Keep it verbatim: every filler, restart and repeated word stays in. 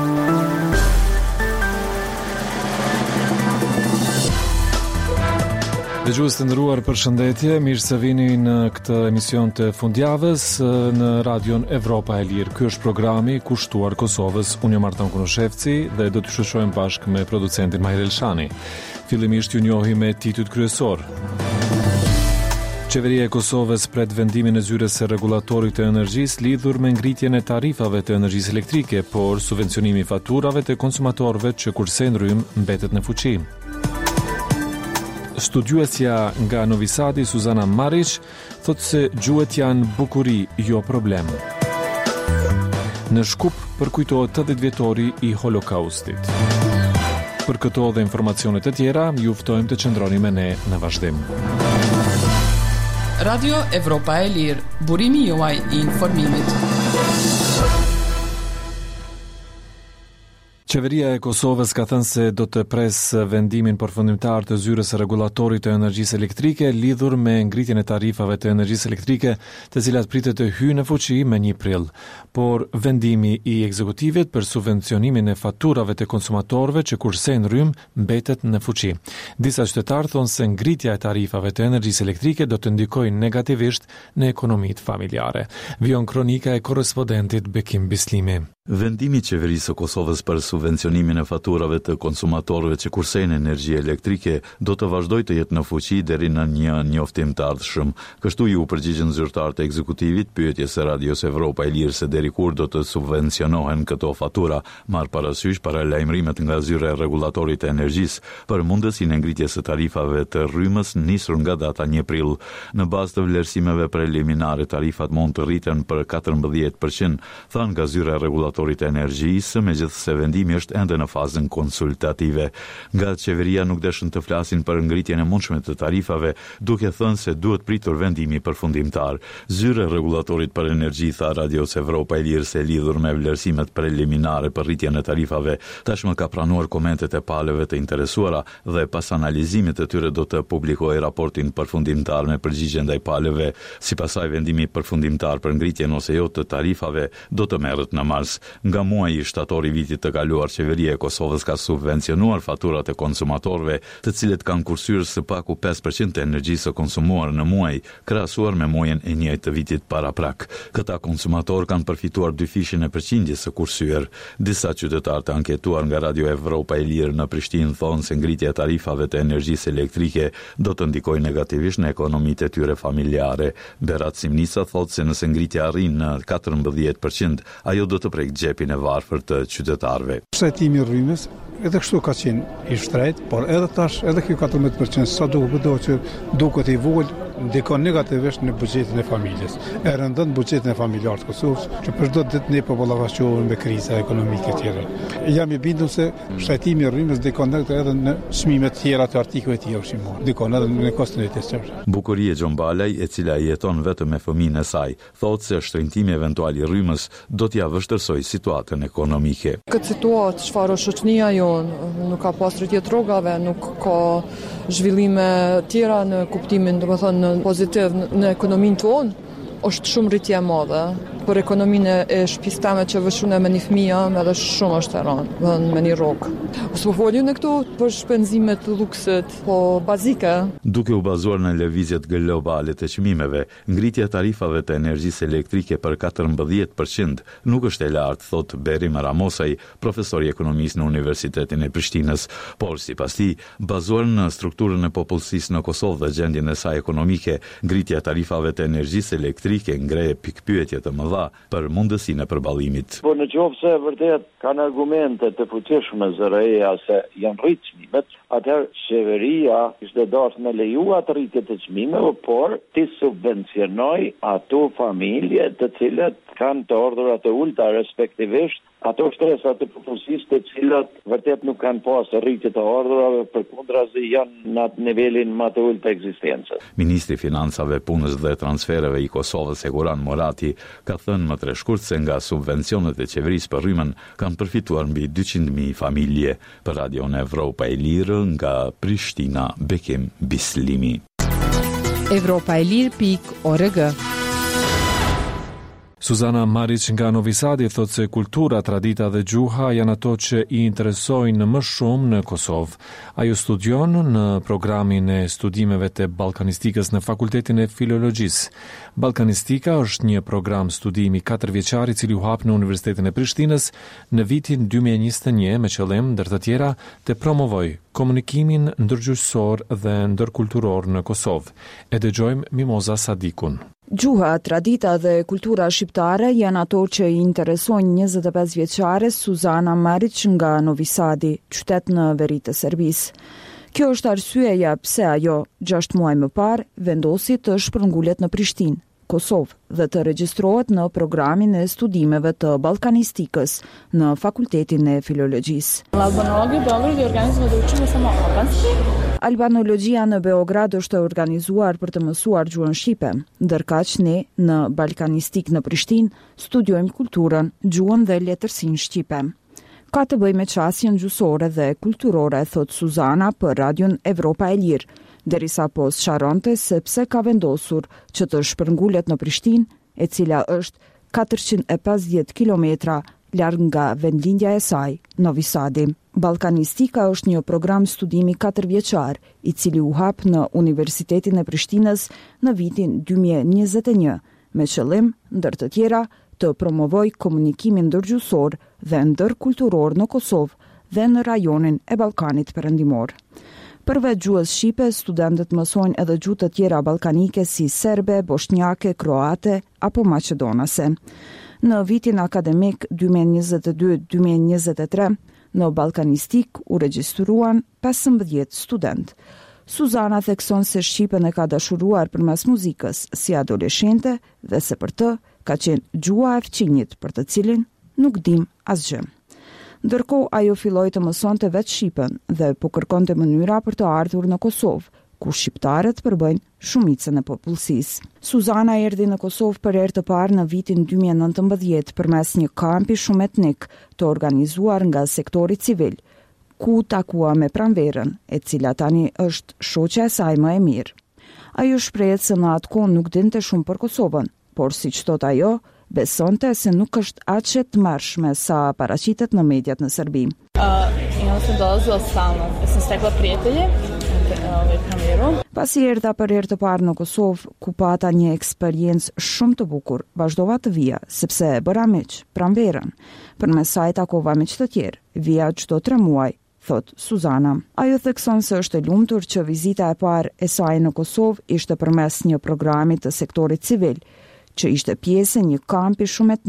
Dëgjues të nderuar, përshëndetje, mirë se vini në këtë emision të fundjavës në Radion Evropa e Lirë. Ky është programi kushtuar Kosovës. Unë jam Artan Kunoshevci dhe do të shoqërohem bashkë me producentin Mahir Elshani. Fillimisht ju njohim me titujt kryesor. Qeveria e Kosovës pret vendimin e zyres së rregullatorit të energjisë lidhur me ngritjen e tarifave të energjisë elektrike, por subvencionimi i faturave të konsumatorëve që kurse ndrym mbetet në fuqi. Studiuesja nga Novi Sadi, Suzana Maric, thotë se gjuhët janë bukuri, jo problem. Në Shkup përkujtohet tetëdhjetë vjetori i Holokaustit. Për këto dhe informacionet e tjera, ju ftojmë të qëndroni me ne në vazhdim. Radio Evropa e Lirë, burimi juaj i informimit. Qeveria e Kosovës ka thënë se do të presë vendimin përfundimtar të zyrës së rregullatorit të energjisë elektrike lidhur me ngritjen e tarifave të energjisë elektrike, të cilat pritet të hyjnë në fuqi me një prill. Por vendimi i ekzekutivit për subvencionimin e faturave të konsumatorëve që kurse ndrym mbetet në fuqi. Disa qytetarë thonë se ngritja e tarifave të energjisë elektrike do të ndikojë negativisht në ekonomitë familjare. Vion kronika e korrespondentit Bekim Bislimi. Vendimi i qeverisë së Kosovës për subvencionimin e faturave të konsumatorëve që kursejnë energji elektrike do të vazhdojë të jetë në fuqi deri në një njoftim të ardhshëm. Kështu ju përgjigjen zyrtarët e ekzekutivit pyetjes së Radios Evropa e Lirë se deri kur do të subvencionohen këto fatura, marr parasysh paralajmërimet nga zyra e rregullatorit të energjisë për mundësinë e ngritjes së tarifave të rrymës nisur nga data një prill. Në bazë të vlerësimeve preliminare, tarifat mund të rriten për katërmbëdhjetë përqind, thanë nga zyra e rregullatorit të energjisë, megjithëse vendimi është ende në fazën konsultative. Nga qeveria nuk dëshën të flasin për ngritjen e mundshme të tarifave, duke thënë se duhet pritur vendimi përfundimtar. Zyra e rregullatorit për energji tha Radios Evropa e Lirë se lidhur me vlerësimet preliminare për rritjen e tarifave, tashmë ka pranuar komentet e palëve të interesuara dhe pas analizimit të tyre do të publikojë raportin përfundimtar me përgjigje ndaj palëve. Sipas saj, vendimi përfundimtar për ngritjen ose jo të tarifave do të merret në mars. Nga muaji shtator i vitit të kaluar, qeveria e Kosovës ka subvencionuar faturat e konsumatorëve, të cilët kanë kursyer së paku pesë përqind të energjisë së konsumuar në muaj, krahasuar me muajin e njëjtë të vitit paraprak. Këta konsumatorë kanë përfituar dy fishin e përqindjes së kursyer. Disa qytetarë të anketuar nga Radio Evropa e Lirë në Prishtinë thonë se ngritja e tarifave të energjisë elektrike do të ndikojë negativisht në ekonomitë e tyre familjare. Berat Simnica thotë se nëse ngritja arrin në katërmbëdhjetë përqind, ajo do të prek gjepin e varfër të qytetarëve. Shtrajtimi i rrymës edhe kështu ka qenë i shtrejt, por edhe tash edhe kjo katërmbëdhjetë përqind sa duket do që duket i vogël, ndikon negativisht në buxhetin e familjes. E rëndon buxhetin e familjarë të Kosovës, që për çdo ditë ne po ballafaqohemi me kriza ekonomike tjera. Jam i bindur se shtrajtimi i rrymës ndikon edhe në çmimet tjera të artikujve të tjerë ushqimor. Ndikon edhe në kostin e jetesor. Bukurie Xhombalaj, e cila jeton vetëm me fëmijën e saj, thotë se shtrëngtimi eventual i rrymës do t'ia vështirësojë situatën ekonomike. Këtë situatë çfarë shoqënia jonë nuk ka pas rritje rrogave, nuk ka zhvillime tjera në kuptimin, domethënë pozitiv në ekonominë tonë, është shumë rritje e madhe. Për ekonominë e shtëpisë tame që vëshune me një fëmijë, edhe shumë është e rënë, me një rrogë. Ose po folin ne këtu për shpenzimet të luksit, po bazike. Duke u bazuar në lëvizjet globale të çmimeve, ngritja e tarifave të energjisë elektrike për katërmbëdhjetë përqind nuk është e lartë, thot Berim Ramosaj, profesor i ekonomisë në Universitetin e Prishtinës, por sipas tij, bazuar në strukturën e popullsisë në Kosovë dhe gjendjen e saj ekonomike, ngritja e tarifave të energjisë elektrike ngre pikpyetje të mëdha për mundësinë e përballimit. Po në qoftë se vërtet kanë argumente të fuqishme zëreja se janë rritë çmimet, atëherë qeveria ishte dashur me lejuar të rritje të çmimeve, por të subvencionoj ato familje të cilat kanë të ardhurat të ulta, respektivisht ato shtresa të popullsisë të cilat vërtet nuk kanë pas rritje të ardhurave, përkundrazi janë në atë nivelin më të ulët të ekzistencës. Ministri i Financave, Punës dhe Transfereve i Kosovës, Eguran Morati, ka thënë më të shkurt se nga subvencionet e qeverisë për rrymën kanë përfituar mbi dyqind mijë familje. Për Radion Evropa e Lirë nga Prishtina, Bekim Bislimi. Evropa e Lirë.org. Suzana Maric nga Novi Sadi thot se kultura, tradita dhe gjuha janë ato që i interesojnë më shumë në Kosovë. Ajo studion në programin e studimeve të ballkanistikës në Fakultetin e Filologjisë. Ballkanistika është një program studimi katër vjeçar i cili u hap në Universitetin e Prishtinës në vitin dy mijë e njëzet e një me qëllim ndër të tjera të promovoj komunikimin ndërgjuhësor dhe ndërkulturor në Kosovë. E dëgjojmë Mimoza Sadikun. Gjuha, tradita dhe kultura shqiptare janë ato që i interesojnë njëzet e pesë vjeçare Suzana Maric nga Novi Sadi, qytet në veri të Serbisë. Kjo është arsyeja pse ajo, gjashtë muaj më parë, vendosi të shpërngullet në Prishtinë, Kosovë, dhe të regjistrohet në programin e studimeve të ballkanistikës në Fakultetin e Filologjisë. Albanologi Beograd organizuje da učimo samo albanski. Albanologjia në Beograd është e organizuar për të mësuar gjuhën shqipe, ndërkaq ne në ballkanistik në Prishtinë studiojmë kulturën, gjuhën dhe letërsinë shqipe. Ka të bëjë me qasjen gjuhësore dhe kulturore, thot Suzana për radion Evropa e Lirë, derisa po sqaronte se pse ka vendosur që të shpërngullet në Prishtinë, e cila është katërqind e pesëdhjetë kilometra larg nga vendlindja e saj, Novi Sadi. Ballkanistika është një program studimi katër vjeçar, i cili u hap në Universitetin e Prishtinës në vitin dy mijë e njëzet e një, me qëllim, ndër të tjera, të promovoj komunikimin ndërgjuhësor dhe ndërkulturor në Kosovë dhe në rajonin e Ballkanit Perëndimor. Përveç gjuhës shqipe, studentët mësojnë edhe gjuhë të tjera ballkanike si serbe, bosnjake, kroate apo maqedonase. Në vitin akademik dy mijë e njëzet e dy dy mijë e njëzet e tre, në ballkanistik u regjistruan pesëmbëdhjetë student. Suzana thekson se shqipen e ka dashuruar përmes muzikës si adoleshente dhe se për të ka qenë gjuha e fëmijët për të cilin nuk dim asgjë. Ndërkohë ajo filloi të mësonte vetë shqipen dhe po kërkonte mënyra për të ardhur në Kosovë, ku shqiptarët përbëjnë shumicën e popullsisë. Suzana erdhi në Kosovë për herë të parë në vitin dy mijë e nëntëmbëdhjetë përmes një kampi shumë etnik të organizuar nga sektori civil, ku takua me pranverën, e cila tani është shoqja e saj më e mirë. Ajo shprehet se në atë kohë nuk dinte shumë për Kosovën, por siç thot ajo, besonte se nuk është aq e tmerrshme sa paraqitet në mediat në Serbi. Uh, I onda sam dolazila stalno, ja sam stekla prijatelje, ovaj kameru. Pasi erdha për herë të parë në Kosovë, ku pata një eksperiencë shumë të bukur, vazhdova të vija, sepse e bëra miq, pranverën. Përmes saj takova miq të tjerë, vija çdo tre muaj, thot Suzana. Ajo thekson se është e lumtur që vizita e parë e saj në Kosovë ishte përmes një programi të sektorit civil, që ishte pjesë e një kampi shumë